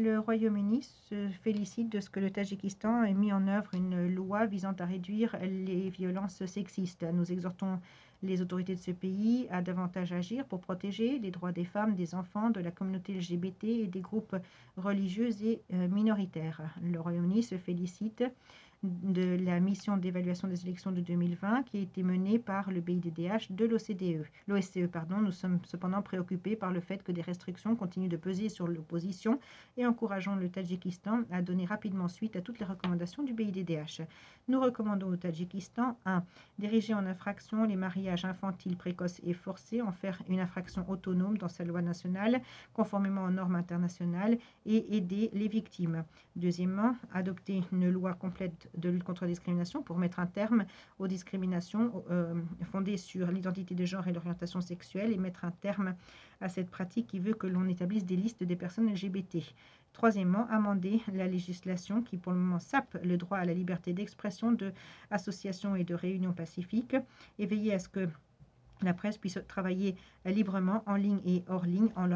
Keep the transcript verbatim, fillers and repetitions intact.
Le Royaume-Uni se félicite de ce que le Tadjikistan ait mis en œuvre une loi visant à réduire les violences sexistes. Nous exhortons les autorités de ce pays à davantage agir pour protéger les droits des femmes, des enfants, de la communauté L G B T et des groupes religieux et euh, minoritaires. Le Royaume-Uni se félicite de la mission d'évaluation des élections de deux mille vingt qui a été menée par le B I D D H de l'O C D E. L'O S C E, pardon, nous sommes cependant préoccupés par le fait que des restrictions continuent de peser sur l'opposition et encourageons le Tadjikistan à donner rapidement suite à toutes les recommandations du B I D D H. Nous recommandons au Tadjikistan un Diriger en infraction les mariages infantiles précoces et forcés, en faire une infraction autonome dans sa loi nationale, conformément aux normes internationales, et aider les victimes. Deuxièmement, adopter une loi complète de lutte contre la discrimination pour mettre un terme aux discriminations euh, fondées sur l'identité de genre et l'orientation sexuelle et mettre un terme à cette pratique qui veut que l'on établisse des listes des personnes L G B T. Troisièmement, amender la législation qui pour le moment sape le droit à la liberté d'expression, d'association et de réunion pacifique et veiller à ce que la presse puisse travailler librement en ligne et hors ligne en